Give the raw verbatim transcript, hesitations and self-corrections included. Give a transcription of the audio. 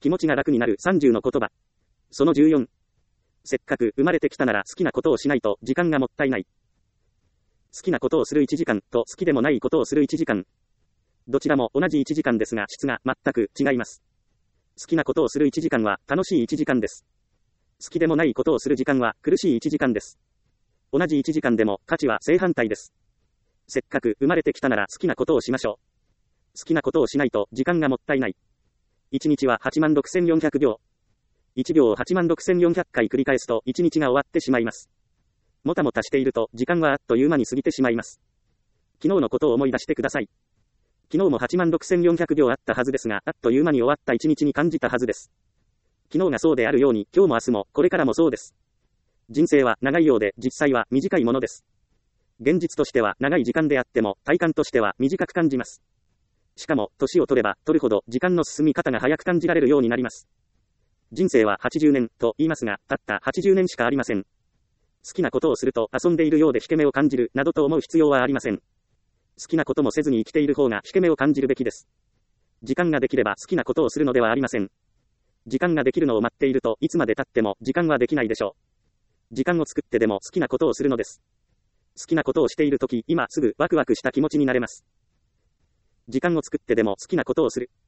気持ちが楽になるさんじゅうの言葉。そのじゅうよん。せっかく生まれてきたなら好きなことをしないと時間がもったいない。好きなことをするいちじかんと好きでもないことをするいちじかん。どちらも同じいちじかんですが質が全く違います。好きなことをするいちじかんは楽しいいちじかんです。好きでもないことをする時間は苦しいいちじかんです。同じいちじかんでも価値は正反対です。せっかく生まれてきたなら好きなことをしましょう。好きなことをしないと時間がもったいない。いちにちは はちまんろくせんよんひゃくびょう。いちびょうを はちまんろくせんよんひゃっかい繰り返すといちにちが終わってしまいます。もたもたしていると時間はあっという間に過ぎてしまいます。昨日のことを思い出してください。昨日も はちまんろくせんよんひゃくびょうあったはずですが、あっという間に終わったいちにちに感じたはずです。昨日がそうであるように、今日も明日もこれからもそうです。人生は長いようで、実際は短いものです。現実としては長い時間であっても、体感としては短く感じます。しかも、年を取れば取るほど時間の進み方が早く感じられるようになります。人生ははちじゅうねんと言いますが、たったはちじゅうねんしかありません。好きなことをすると遊んでいるようで引け目を感じるなどと思う必要はありません。好きなこともせずに生きている方が引け目を感じるべきです。時間ができれば好きなことをするのではありません。時間ができるのを待っているといつまで経っても時間はできないでしょう。時間を作ってでも好きなことをするのです。好きなことをしているとき、今すぐワクワクした気持ちになれます。時間を作ってでも好きなことをする。